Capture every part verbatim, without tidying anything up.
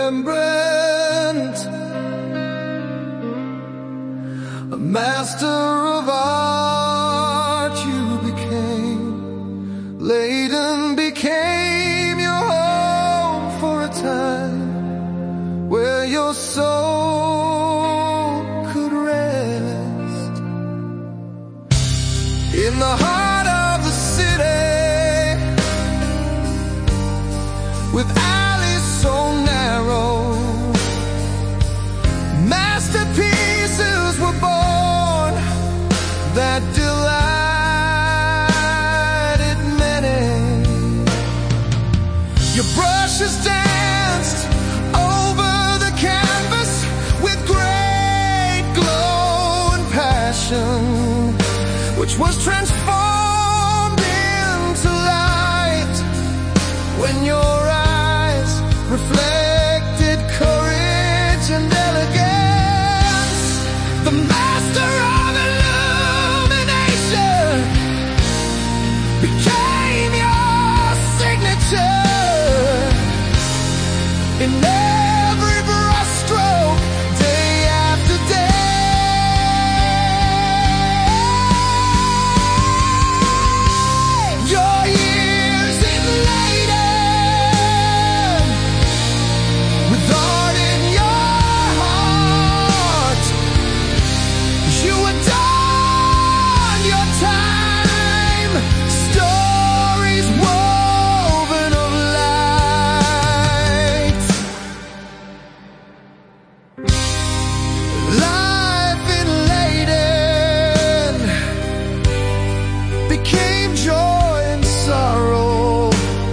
Rembrandt, a master of art you became. Leiden became your home for a time, where your soul could rest. In the heart of the city, with alleys so narrow, masterpieces were born that delighted many. Your brushes danced over the canvas with great glow and passion, which was transformed into light when your eyes reflected courage and elegance. The master of illumination became your signature in every brushstroke, day after day. Your years in Leiden, with art in your heart, you adorned your time, stories woven of light. Life in Leiden became joy and sorrow,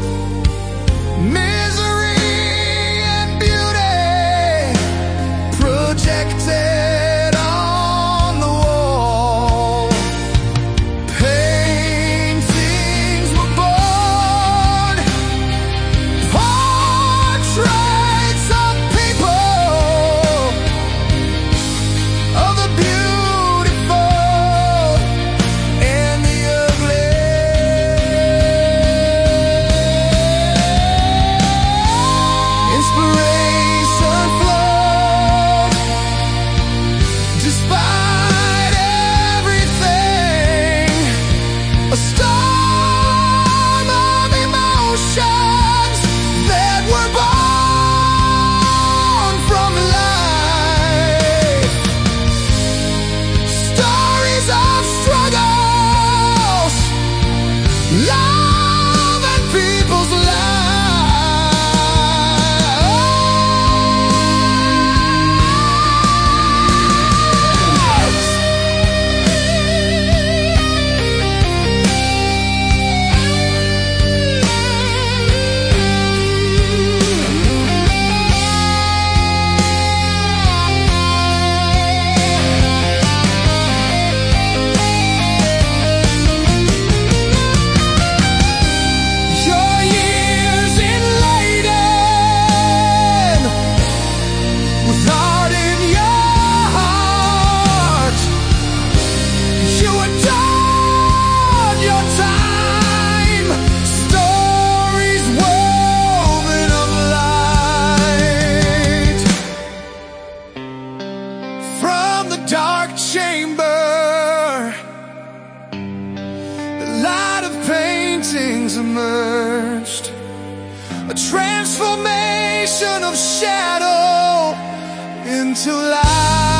misery and beauty, projected on the wall. Paintings were born, portraits of people, of the beautiful and the ugly. Inspiration flowed despite everything, a storm of emotions that were born from life. Stories of struggles, love and people's lives. Your years in Leiden, with art in your heart, you adorned your time, stories woven of light. From the dark chamber, the light of paintings emerged, a transformation of shadow into light.